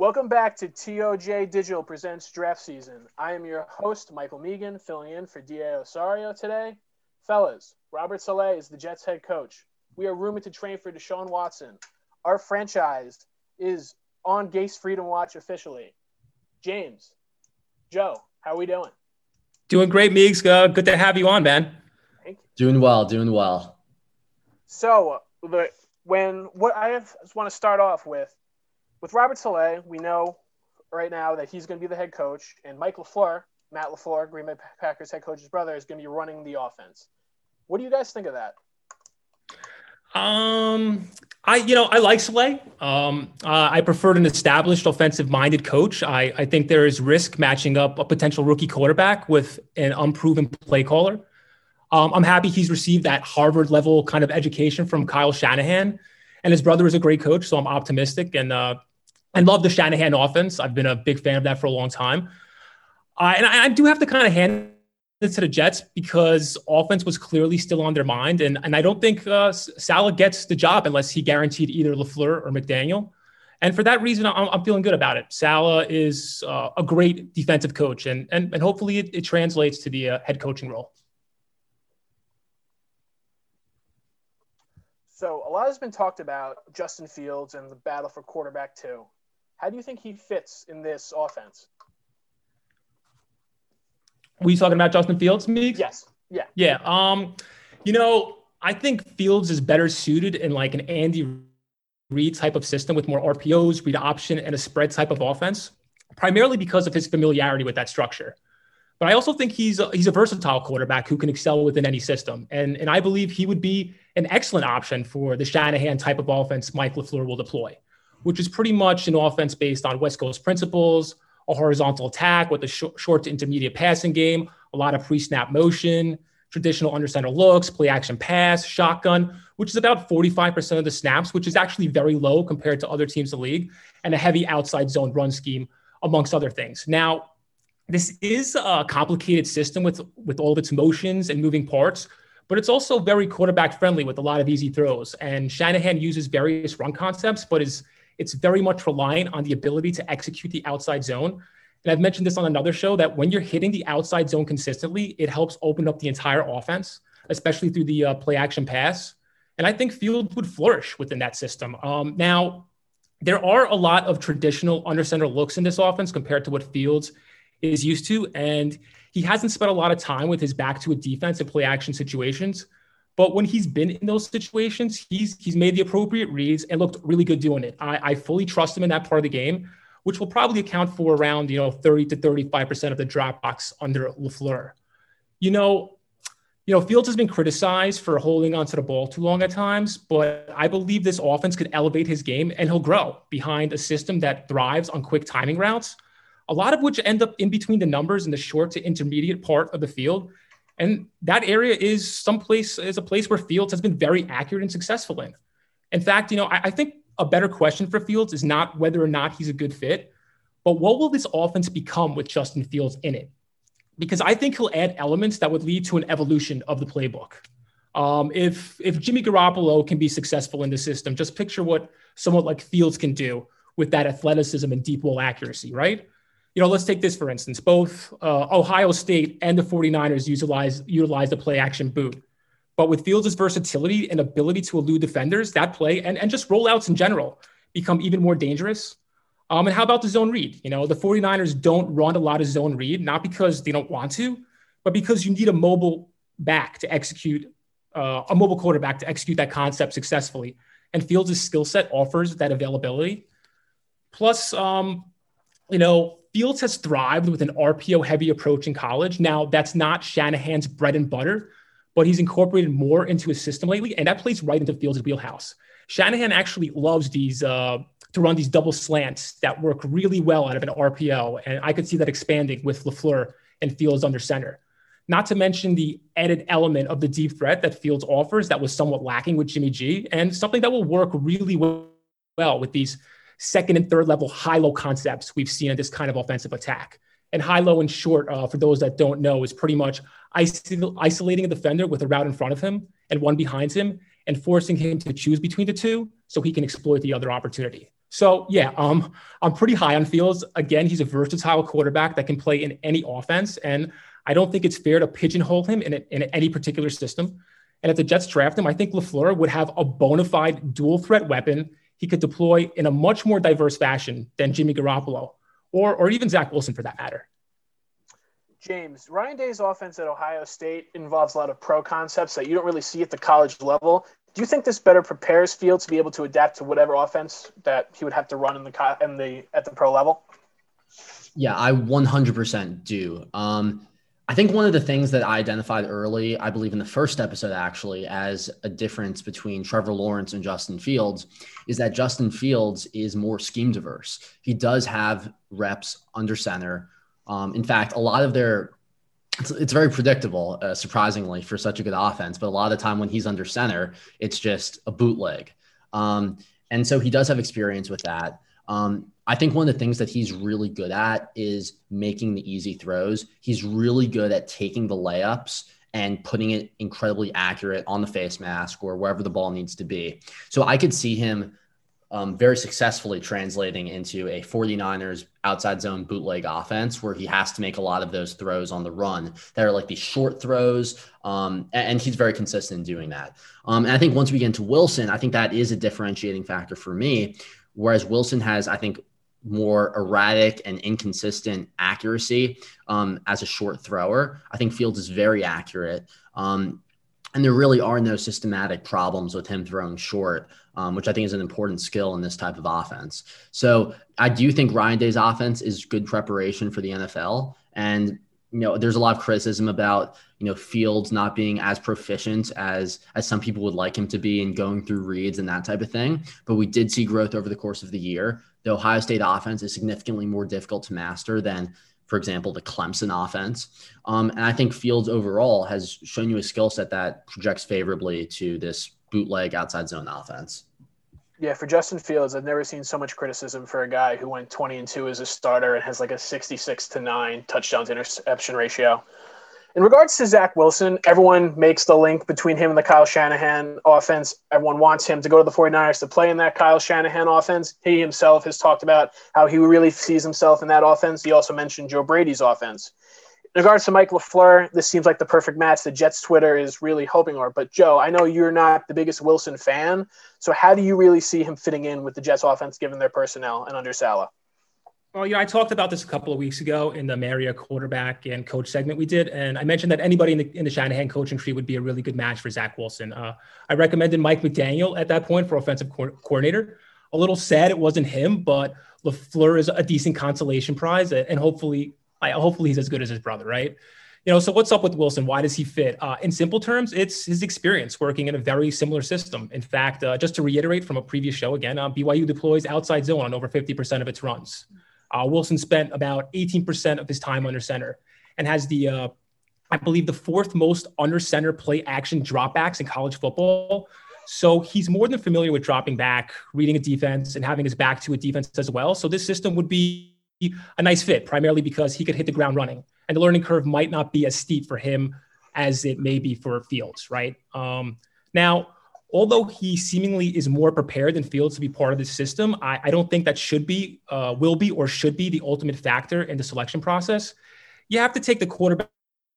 Welcome back to TOJ Digital Presents Draft Season. I am your host, Michael Megan, filling in for D.A. Osario today. Fellas, Robert Saleh is the Jets head coach. We are rumored to train for Deshaun Watson. Our franchise is on Gase Freedom Watch officially. James, Joe, how are we doing? Doing great, Meeks. Good to have you on, man. Thank you. Doing well. So, I just want to start off with Robert Saleh, we know right now that he's going to be the head coach, and Matt LaFleur, Green Bay Packers head coach's brother, is going to be running the offense. What do you guys think of that? I like Saleh. I preferred an established offensive-minded coach. I think there is risk matching up a potential rookie quarterback with an unproven play caller. I'm happy he's received that Harvard-level kind of education from Kyle Shanahan, and his brother is a great coach, so I'm optimistic. And I love the Shanahan offense. I've been a big fan of that for a long time. And I do have to kind of hand it to the Jets because offense was clearly still on their mind. And I don't think Saleh gets the job unless he guaranteed either LaFleur or McDaniel. And for that reason, I'm feeling good about it. Saleh is a great defensive coach, and hopefully it translates to the head coaching role. So a lot has been talked about Justin Fields and the battle for quarterback 2. How do you think he fits in this offense? Were you talking about Justin Fields, Meeks? Yes. Yeah. Yeah. I think Fields is better suited in like an Andy Reid type of system with more RPOs, read option, and a spread type of offense, primarily because of his familiarity with that structure. But I also think he's a versatile quarterback who can excel within any system. And I believe he would be an excellent option for the Shanahan type of offense Mike LaFleur will deploy, which is pretty much an offense based on West Coast principles, a horizontal attack with a short to intermediate passing game, a lot of pre-snap motion, traditional under center looks, play action pass, shotgun, which is about 45% of the snaps, which is actually very low compared to other teams in the league, and a heavy outside zone run scheme, amongst other things. Now, this is a complicated system with all of its motions and moving parts, but it's also very quarterback friendly with a lot of easy throws. And Shanahan uses various run concepts, but it's very much reliant on the ability to execute the outside zone. And I've mentioned this on another show that when you're hitting the outside zone consistently, it helps open up the entire offense, especially through the play action pass. And I think Fields would flourish within that system. Now, there are a lot of traditional under center looks in this offense compared to what Fields is used to. And he hasn't spent a lot of time with his back to a defense and play action situations. But when he's been in those situations, he's made the appropriate reads and looked really good doing it. I fully trust him in that part of the game, which will probably account for around 30 to 35% of the dropbacks under LaFleur. Fields has been criticized for holding onto the ball too long at times, but I believe this offense could elevate his game and he'll grow behind a system that thrives on quick timing routes, a lot of which end up in between the numbers in the short to intermediate part of the field. And that area is a place where Fields has been very accurate and successful in. In fact, I think a better question for Fields is not whether or not he's a good fit, but what will this offense become with Justin Fields in it? Because I think he'll add elements that would lead to an evolution of the playbook. If Jimmy Garoppolo can be successful in the system, just picture what someone like Fields can do with that athleticism and deep ball accuracy, right? Let's take this, for instance. Both Ohio State and the 49ers utilize the play action boot. But with Fields' versatility and ability to elude defenders, that play and just rollouts in general become even more dangerous. And how about the zone read? The 49ers don't run a lot of zone read, not because they don't want to, but because you need a mobile quarterback to execute that concept successfully. And Fields' skill set offers that availability. Plus, Fields has thrived with an RPO-heavy approach in college. Now, that's not Shanahan's bread and butter, but he's incorporated more into his system lately, and that plays right into Fields' wheelhouse. Shanahan actually loves to run these double slants that work really well out of an RPO, and I could see that expanding with LaFleur and Fields under center. Not to mention the added element of the deep threat that Fields offers that was somewhat lacking with Jimmy G, and something that will work really well with these second and third level high-low concepts we've seen in this kind of offensive attack. And high-low in short, for those that don't know, is pretty much isolating a defender with a route in front of him and one behind him and forcing him to choose between the two so he can exploit the other opportunity. So yeah, I'm pretty high on Fields. Again, he's a versatile quarterback that can play in any offense, and I don't think it's fair to pigeonhole him in any particular system. And if the Jets draft him, I think LaFleur would have a bona fide dual threat weapon he could deploy in a much more diverse fashion than Jimmy Garoppolo or even Zach Wilson for that matter. James, Ryan Day's offense at Ohio State involves a lot of pro concepts that you don't really see at the college level. Do you think this better prepares Fields to be able to adapt to whatever offense that he would have to run at the pro level? Yeah, I 100% do. I think one of the things that I identified early, I believe in the first episode actually, as a difference between Trevor Lawrence and Justin Fields is that Justin Fields is more scheme diverse. He does have reps under center. In fact, a lot of it's very predictable, surprisingly, for such a good offense. But a lot of the time when he's under center, it's just a bootleg. And so he does have experience with that. I think one of the things that he's really good at is making the easy throws. He's really good at taking the layups and putting it incredibly accurate on the face mask or wherever the ball needs to be. So I could see him very successfully translating into a 49ers outside zone bootleg offense where he has to make a lot of those throws on the run that are like these short throws. And he's very consistent in doing that. And I think once we get into Wilson, I think that is a differentiating factor for me. Whereas Wilson has, I think, more erratic and inconsistent accuracy as a short thrower. I think Fields is very accurate. And there really are no systematic problems with him throwing short, which I think is an important skill in this type of offense. So I do think Ryan Day's offense is good preparation for the NFL. And, there's a lot of criticism about, Fields not being as proficient as some people would like him to be and going through reads and that type of thing. But we did see growth over the course of the year. The Ohio State offense is significantly more difficult to master than, for example, the Clemson offense. And I think Fields overall has shown you a skill set that projects favorably to this bootleg outside zone offense. Yeah, for Justin Fields, I've never seen so much criticism for a guy who went 20-2 as a starter and has like a 66-9 touchdowns to interception ratio. In regards to Zach Wilson, everyone makes the link between him and the Kyle Shanahan offense. Everyone wants him to go to the 49ers to play in that Kyle Shanahan offense. He himself has talked about how he really sees himself in that offense. He also mentioned Joe Brady's offense. In regards to Mike LaFleur, this seems like the perfect match. The Jets Twitter is really hoping for. But, Joe, I know you're not the biggest Wilson fan. So how do you really see him fitting in with the Jets offense given their personnel and under Saleh? Well, I talked about this a couple of weeks ago in the Maria quarterback and coach segment we did. And I mentioned that anybody in the Shanahan coaching tree would be a really good match for Zach Wilson. I recommended Mike McDaniel at that point for offensive coordinator. A little sad it wasn't him, but LaFleur is a decent consolation prize. And hopefully he's as good as his brother, right? So what's up with Wilson? Why does he fit? In simple terms, it's his experience working in a very similar system. In fact, just to reiterate from a previous show again, BYU deploys outside zone on over 50% of its runs. Wilson spent about 18% of his time under center and has I believe the fourth most under center play action dropbacks in college football. So he's more than familiar with dropping back, reading a defense, and having his back to a defense as well. So this system would be a nice fit, primarily because he could hit the ground running. And the learning curve might not be as steep for him as it may be for Fields, right? Now, although he seemingly is more prepared than Fields to be part of this system, I don't think that will be or should be the ultimate factor in the selection process. You have to take the quarterback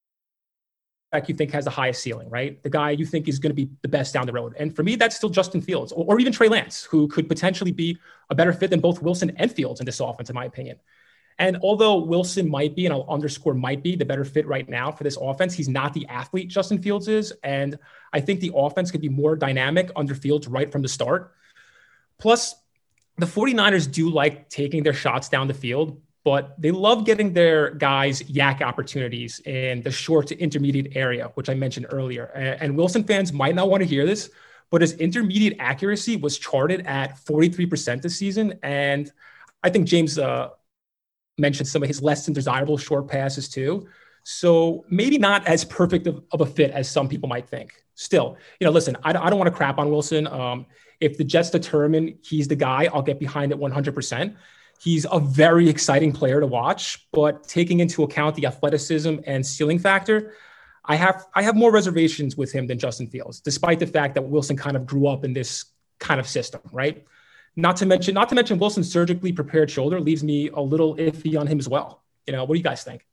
you think has the highest ceiling, right? The guy you think is going to be the best down the road. And for me, that's still Justin Fields or even Trey Lance, who could potentially be a better fit than both Wilson and Fields in this offense, in my opinion. And although Wilson might be, and I'll underscore might be, the better fit right now for this offense, he's not the athlete Justin Fields is. And I think the offense could be more dynamic under Fields right from the start. Plus, the 49ers do like taking their shots down the field, but they love getting their guys yak opportunities in the short to intermediate area, which I mentioned earlier. And Wilson fans might not want to hear this, but his intermediate accuracy was charted at 43% this season. And I think James mentioned some of his less than desirable short passes too. So maybe not as perfect of a fit as some people might think. Still, listen, I don't want to crap on Wilson. If the Jets determine he's the guy, I'll get behind it 100%. He's a very exciting player to watch, but taking into account the athleticism and ceiling factor, I have more reservations with him than Justin Fields, despite the fact that Wilson kind of grew up in this kind of system, right? Not to mention Wilson's surgically prepared shoulder leaves me a little iffy on him as well. What do you guys think?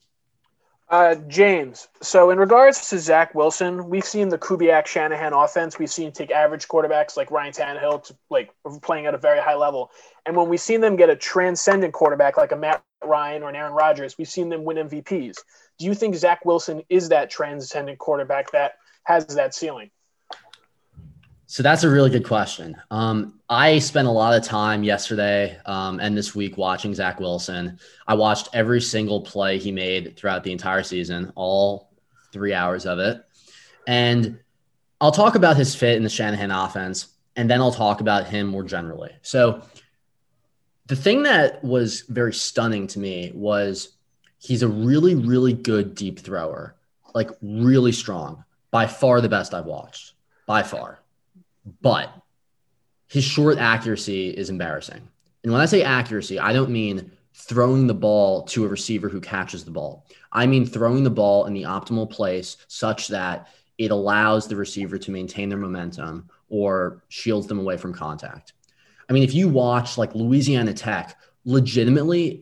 James, so in regards to Zach Wilson, we've seen the Kubiak-Shanahan offense. We've seen take average quarterbacks like Ryan Tannehill to playing at a very high level. And when we've seen them get a transcendent quarterback like a Matt Ryan or an Aaron Rodgers, we've seen them win MVPs. Do you think Zach Wilson is that transcendent quarterback that has that ceiling? So that's a really good question. I spent a lot of time yesterday and this week watching Zach Wilson. I watched every single play he made throughout the entire season, all 3 hours of it. And I'll talk about his fit in the Shanahan offense, and then I'll talk about him more generally. So the thing that was very stunning to me was he's a really, really good deep thrower, like really strong, by far the best I've watched, by far. But his short accuracy is embarrassing. And when I say accuracy, I don't mean throwing the ball to a receiver who catches the ball. I mean throwing the ball in the optimal place such that it allows the receiver to maintain their momentum or shields them away from contact. I mean, if you watch like Louisiana Tech, legitimately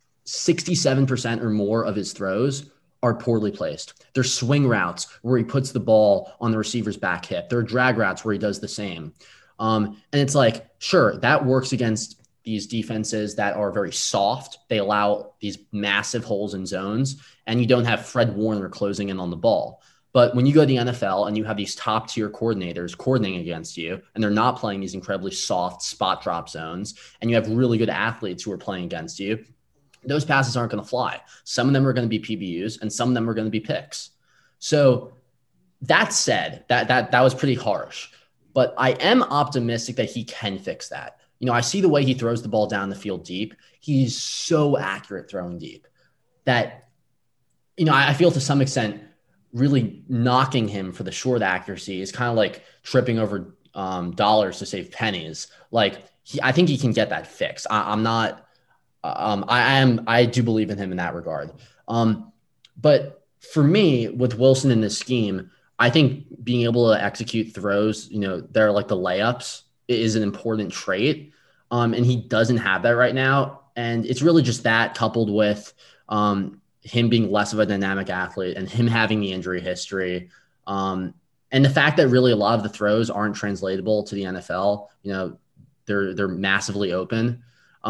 67% or more of his throws are poorly placed. There's swing routes where he puts the ball on the receiver's back hip. There are drag routes where he does the same. And it's like, sure, that works against these defenses that are very soft. They allow these massive holes in zones, and you don't have Fred Warner closing in on the ball. But when you go to the NFL and you have these top tier coordinators coordinating against you, and they're not playing these incredibly soft spot drop zones, and you have really good athletes who are playing against you, those passes aren't going to fly. Some of them are going to be PBUs and some of them are going to be picks. So that said, that was pretty harsh, but I am optimistic that he can fix that. I see the way he throws the ball down the field deep. He's so accurate throwing deep that, I feel to some extent really knocking him for the short accuracy is kind of like tripping over dollars to save pennies. I think he can get that fixed. I do believe in him in that regard. But for me, with Wilson in this scheme, I think being able to execute throws, they're like the layups is an important trait. And he doesn't have that right now. And it's really just that coupled with him being less of a dynamic athlete and him having the injury history. And the fact that really a lot of the throws aren't translatable to the NFL, they're massively open.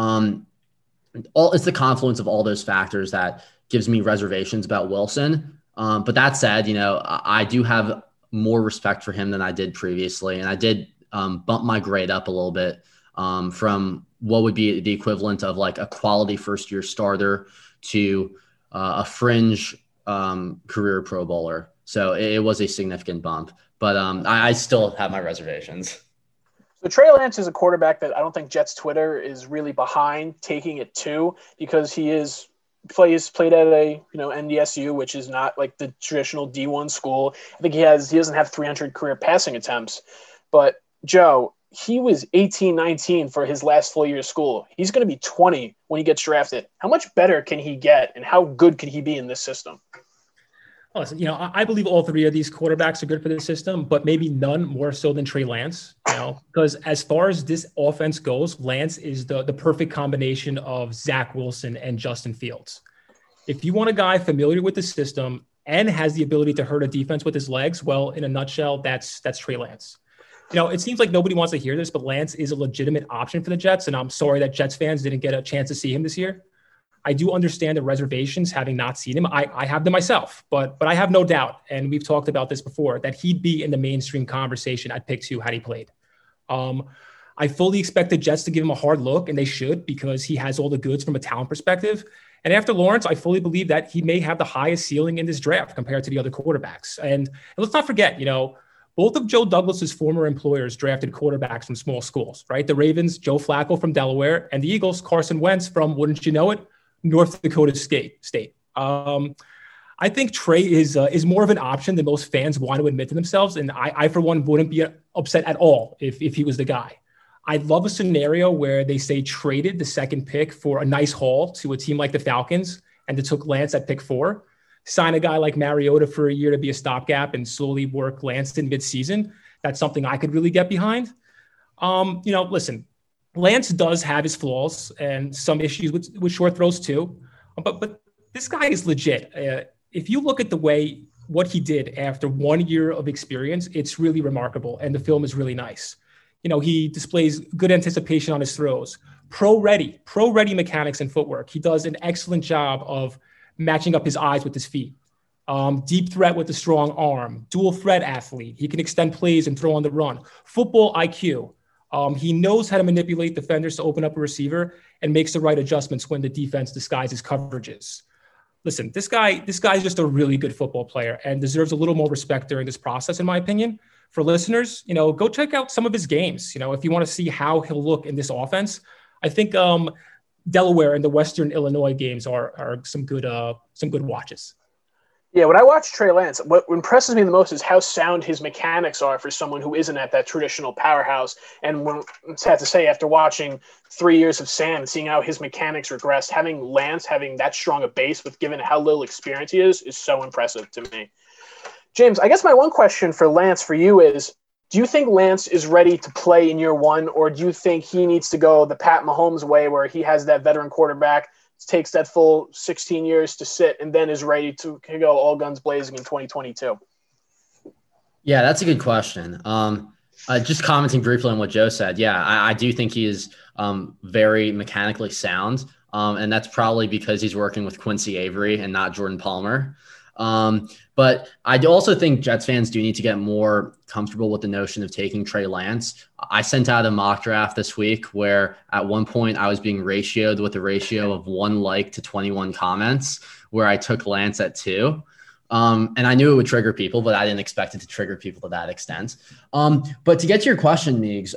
It's the confluence of all those factors that gives me reservations about Wilson. But that said, I do have more respect for him than I did previously. And I did bump my grade up a little bit from what would be the equivalent of like a quality first-year starter to a fringe career Pro Bowler. So it was a significant bump. But I still have my reservations. So Trey Lance is a quarterback that I don't think Jets Twitter is really behind taking it to, because he played at a NDSU, which is not like the traditional D1 school. I think he doesn't have 300 career passing attempts. But Joe, he was 18, 19 for his last full year of school. He's going to be 20 when he gets drafted. How much better can he get, and how good could he be in this system? Listen, I believe all three of these quarterbacks are good for the system, but maybe none more so than Trey Lance, because as far as this offense goes, Lance is the perfect combination of Zach Wilson and Justin Fields. If you want a guy familiar with the system and has the ability to hurt a defense with his legs, well, in a nutshell, that's Trey Lance. It seems like nobody wants to hear this, but Lance is a legitimate option for the Jets, and I'm sorry that Jets fans didn't get a chance to see him this year. I do understand the reservations having not seen him. I have them myself, but I have no doubt, and we've talked about this before, that he'd be in the mainstream conversation at pick 2 had he played. I fully expect the Jets to give him a hard look, and they should, because he has all the goods from a talent perspective. And after Lawrence, I fully believe that he may have the highest ceiling in this draft compared to the other quarterbacks. And let's not forget, both of Joe Douglas's former employers drafted quarterbacks from small schools, right? The Ravens, Joe Flacco from Delaware, and the Eagles, Carson Wentz from, wouldn't you know it, North Dakota State. I think Trey is more of an option than most fans want to admit to themselves. And I for one, wouldn't be upset at all if he was the guy. I'd love a scenario where they say traded the second pick for a nice haul to a team like the Falcons, and they took Lance at pick 4, sign a guy like Mariota for a year to be a stopgap and slowly work Lance in midseason. That's something I could really get behind. Listen, Lance does have his flaws and some issues with short throws too, but this guy is legit. If you look at what he did after 1 year of experience, it's really remarkable, and the film is really nice. He displays good anticipation on his throws, pro ready mechanics and footwork. He does an excellent job of matching up his eyes with his feet. Deep threat with a strong arm, dual threat athlete. He can extend plays and throw on the run. Football IQ. He knows how to manipulate defenders to open up a receiver and makes the right adjustments when the defense disguises coverages. Listen, this guy is just a really good football player and deserves a little more respect during this process, in my opinion. For listeners, go check out some of his games. If you want to see how he'll look in this offense, I think Delaware and the Western Illinois games are some good watches. Yeah, when I watch Trey Lance, what impresses me the most is how sound his mechanics are for someone who isn't at that traditional powerhouse. And it's sad to say, after watching 3 years of Sam and seeing how his mechanics regressed, having Lance having that strong a base with given how little experience he is so impressive to me. James, I guess my one question for Lance for you is, do you think Lance is ready to play in year one, or do you think he needs to go the Pat Mahomes way where he has that veteran quarterback, takes that full 16 years to sit, and then is ready to go all guns blazing in 2022? Yeah, that's a good question. Just commenting briefly on what Joe said. Yeah, I do think he is very mechanically sound. And that's probably because he's working with Quincy Avery and not Jordan Palmer. But I do also think Jets fans do need to get more comfortable with the notion of taking Trey Lance. I sent out a mock draft this week where at one point I was being ratioed with a ratio of 1 like to 21 comments, where I took Lance at 2. And I knew it would trigger people, but I didn't expect it to trigger people to that extent. But to get to your question, Meigs,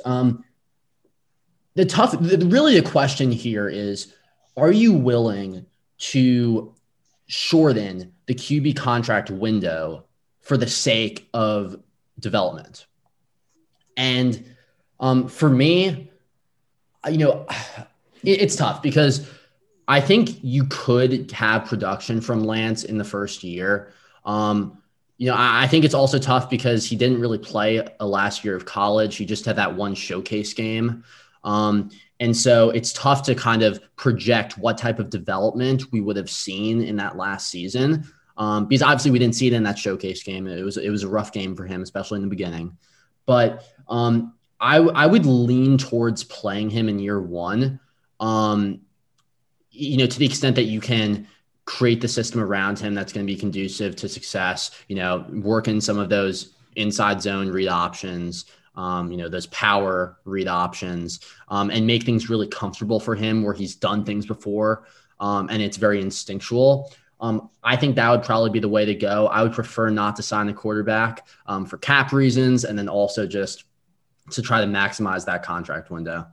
the question here is, are you willing to shorten the QB contract window for the sake of development? And for me, it's tough because I think you could have production from Lance in the first year. I think it's also tough because he didn't really play a last year of college. He just had that one showcase game. And so it's tough to kind of project what type of development we would have seen in that last season. Because obviously we didn't see it in that showcase game. It was a rough game for him, especially in the beginning. But I would lean towards playing him in year one, to the extent that you can create the system around him that's going to be conducive to success, work in some of those inside zone read options, those power read options, and make things really comfortable for him where he's done things before. And it's very instinctual. I think that would probably be the way to go. I would prefer not to sign a quarterback for cap reasons, and then also just to try to maximize that contract window.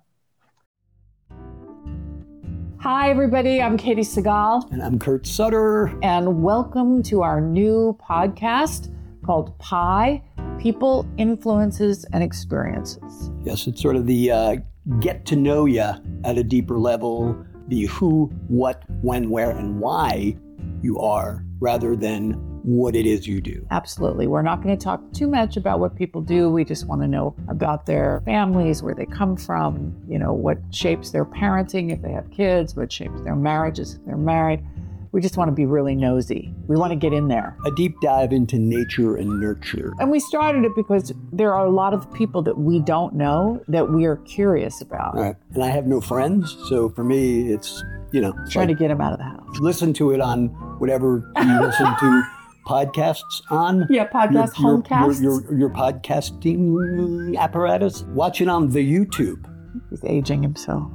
Hi, everybody. I'm Katie Segal. And I'm Kurt Sutter. And welcome to our new podcast called PIE, People, Influences, and Experiences. Yes, it's sort of the get to know you at a deeper level, the who, what, when, where, and why you are, rather than what it is you do. Absolutely. We're not going to talk too much about what people do. We just want to know about their families, where they come from, what shapes their parenting if they have kids, what shapes their marriages if they're married. We just want to be really nosy. We want to get in there. A deep dive into nature and nurture. And we started it because there are a lot of people that we don't know that we are curious about. Right. And I have no friends, so for me, it's, trying to get them out of the house. Listen to it on whatever you listen to podcasts on. Yeah, homecasts. Your podcasting apparatus. Watch it on the YouTube. He's aging himself.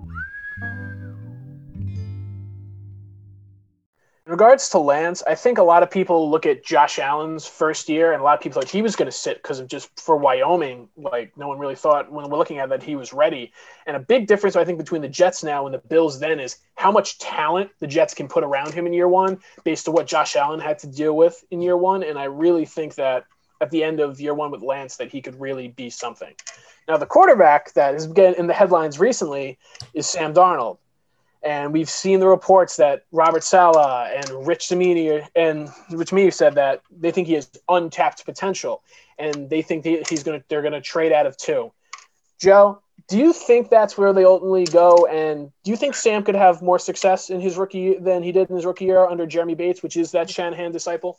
In regards to Lance, I think a lot of people look at Josh Allen's first year, and a lot of people thought he was going to sit because of just for Wyoming. Like, no one really thought when we're looking at that he was ready. And a big difference, I think, between the Jets now and the Bills then is how much talent the Jets can put around him in year one based on what Josh Allen had to deal with in year one. And I really think that at the end of year one with Lance that he could really be something. Now, the quarterback that has been in the headlines recently is Sam Darnold. And we've seen the reports that Robert Saleh and Rich Cimini said that they think he has untapped potential, and they think they're going to trade out of 2. Joe, Do you think that's where they ultimately go? And do you think Sam could have more success in his rookie than he did in his rookie year under Jeremy Bates, which is that Shanahan disciple?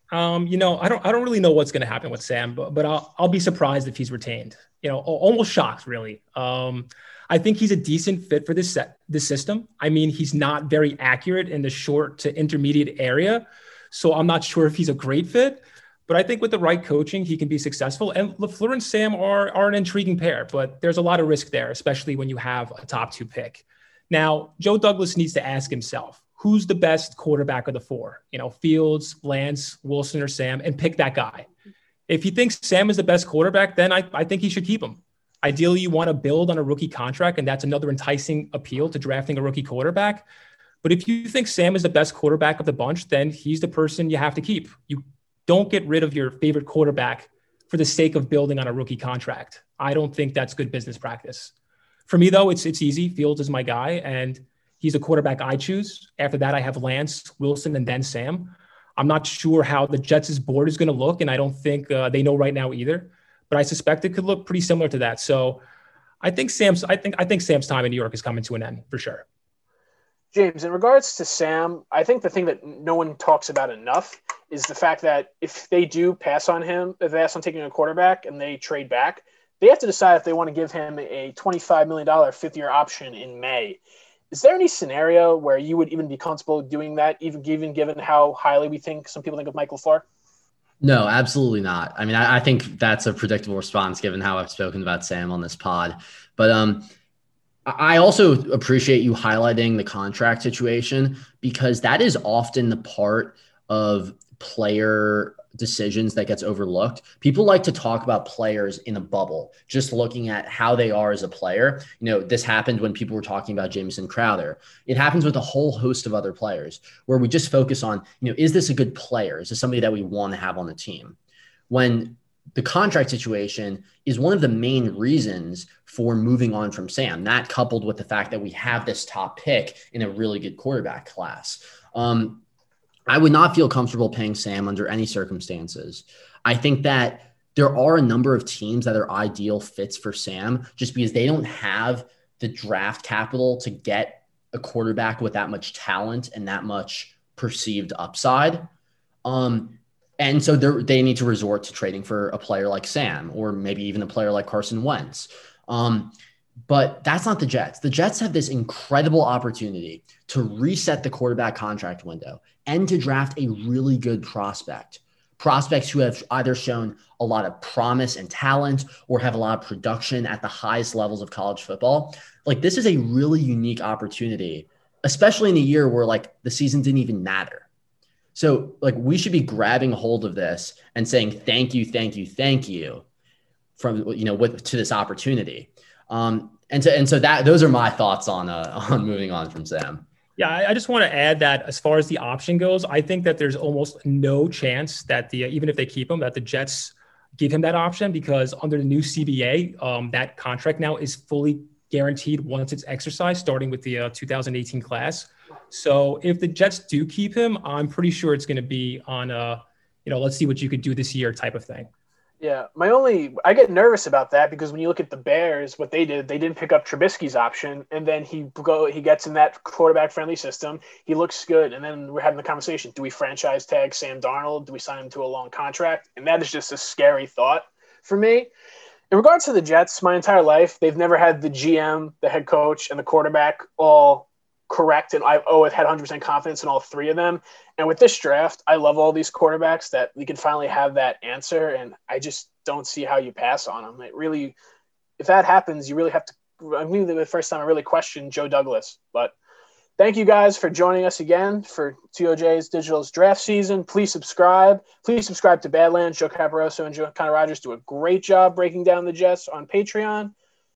I don't really know what's going to happen with Sam, but I'll be surprised if he's retained. Almost shocked, really. I think he's a decent fit for this system. I mean, he's not very accurate in the short to intermediate area, so I'm not sure if he's a great fit. But I think with the right coaching, he can be successful. And LaFleur and Sam are an intriguing pair, but there's a lot of risk there, especially when you have a top 2 pick. Now, Joe Douglas needs to ask himself, who's the best quarterback of the 4? Fields, Lance, Wilson, or Sam, and pick that guy. If he thinks Sam is the best quarterback, then I think he should keep him. Ideally, you want to build on a rookie contract, and that's another enticing appeal to drafting a rookie quarterback. But if you think Sam is the best quarterback of the bunch, then he's the person you have to keep. You don't get rid of your favorite quarterback for the sake of building on a rookie contract. I don't think that's good business practice. For me, though, it's easy. Fields is my guy, and he's a quarterback I choose. After that, I have Lance, Wilson, and then Sam. I'm not sure how the Jets' board is going to look, and I don't think they know right now either. But I suspect it could look pretty similar to that. So I think Sam's time in New York is coming to an end for sure. James, in regards to Sam, I think the thing that no one talks about enough is the fact that if they do pass on him, if they pass on taking a quarterback and they trade back, they have to decide if they want to give him a $25 million fifth-year option in May. Is there any scenario where you would even be comfortable doing that, even given how highly some people think of Michael LaFleur? No, absolutely not. I mean, I think that's a predictable response given how I've spoken about Sam on this pod. But I also appreciate you highlighting the contract situation, because that is often the part of player decisions that gets overlooked. People like to talk about players in a bubble, just looking at how they are as a player. This happened when people were talking about Jamison Crowder. It happens with a whole host of other players where we just focus on, is this a good player? Is this somebody that we want to have on the team? When the contract situation is one of the main reasons for moving on from Sam, that coupled with the fact that we have this top pick in a really good quarterback class. I would not feel comfortable paying Sam under any circumstances. I think that there are a number of teams that are ideal fits for Sam just because they don't have the draft capital to get a quarterback with that much talent and that much perceived upside. And so they need to resort to trading for a player like Sam, or maybe even a player like Carson Wentz. But that's not the Jets. The Jets have this incredible opportunity to reset the quarterback contract window and to draft a really good prospects who have either shown a lot of promise and talent or have a lot of production at the highest levels of college football. Like, this is a really unique opportunity, especially in a year where the season didn't even matter. So we should be grabbing hold of this and saying, thank you from, to this opportunity. And so those are my thoughts on moving on from Sam. Yeah, I just want to add that as far as the option goes, I think that there's almost no chance that even if they keep him, that the Jets give him that option, because under the new CBA, that contract now is fully guaranteed once it's exercised, starting with the 2018 class. So if the Jets do keep him, I'm pretty sure it's going to be on let's see what you could do this year type of thing. Yeah, I get nervous about that because when you look at the Bears, what they didn't pick up Trubisky's option, and then he gets in that quarterback-friendly system. He looks good, and then we're having the conversation: do we franchise tag Sam Darnold? Do we sign him to a long contract? And that is just a scary thought for me. In regards to the Jets, my entire life, they've never had the GM, the head coach, and the quarterback all correct, and I've always had 100% confidence in all three of them. And with this draft, I love all these quarterbacks that we can finally have that answer, and I just don't see how you pass on them. It really, if that happens, you really have to. I mean, the first time I really questioned Joe Douglas. But thank you guys for joining us again for TOJ's Digital's draft season. Please subscribe. Please subscribe to Badlands. Joe Caporoso and Joe Connor Rogers do a great job breaking down the Jets on Patreon.